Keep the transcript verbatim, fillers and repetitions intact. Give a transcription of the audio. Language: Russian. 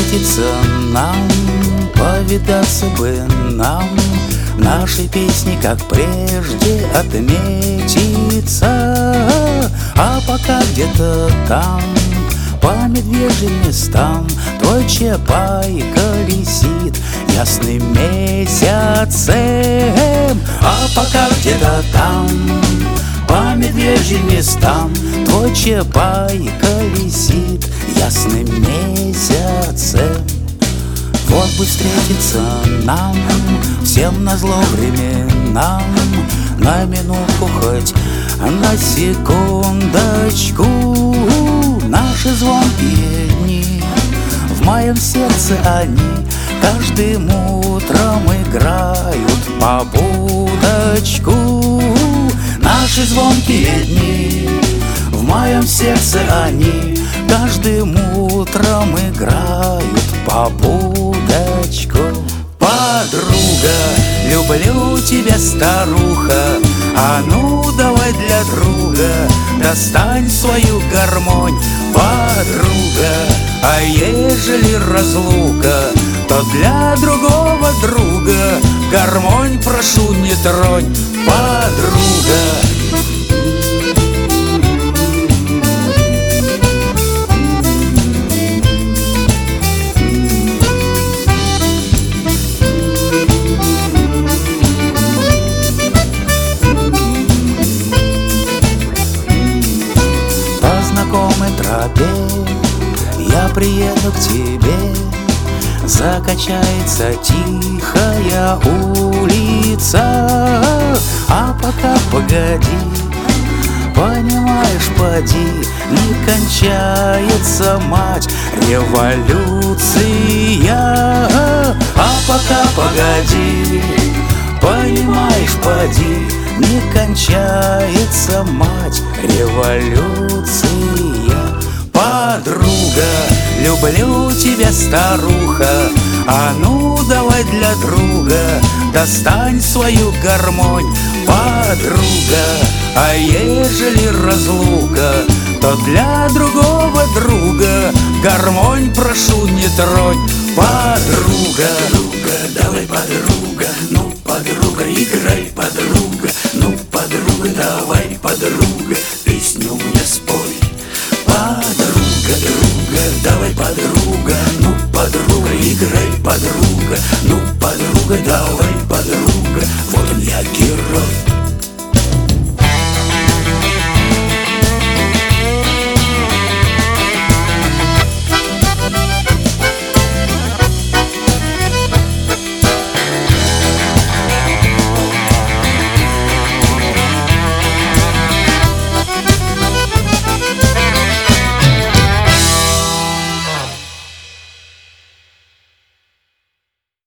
встретиться нам, повидаться бы нам, наши песни, как прежде, отметиться. А пока где-то там, по медвежьим местам, твой чапай колесит ясным месяцем. А пока где-то там, по медвежьим местам, твой чапай колесит ясным месяцем. Вот бы встретиться нам, всем назло временам, на минутку хоть на секундочку. Наши звонкие дни, в моем сердце они каждым утром играют побудочку. Наши звонкие дни, в моем сердце они каждым утром играют побудочку. Подруга, люблю тебя, старуха, а ну давай для друга достань свою гармонь. Подруга, а ежели разлука, то для другого друга гармонь прошу не тронь. Подруга. Знакомой тропе я приеду к тебе. Закачается тихая улица. А пока погоди, понимаешь, поди, не кончается, мать, революция. А пока погоди, понимаешь, поди, не кончается, мать, революция. Подруга, люблю тебя, старуха, а ну давай для друга достань свою гармонь. Подруга, а ежели разлука, то для другого друга гармонь прошу не тронь. Подруга. Подруга, давай, подруга, ну, подруга, играй, подруга, ну, подруга, давай, подруга, песню мне спой. Подруга, друга, давай, подруга, ну, подруга, играй, подруга, ну, подруга, давай, подруга, вот он я, герой.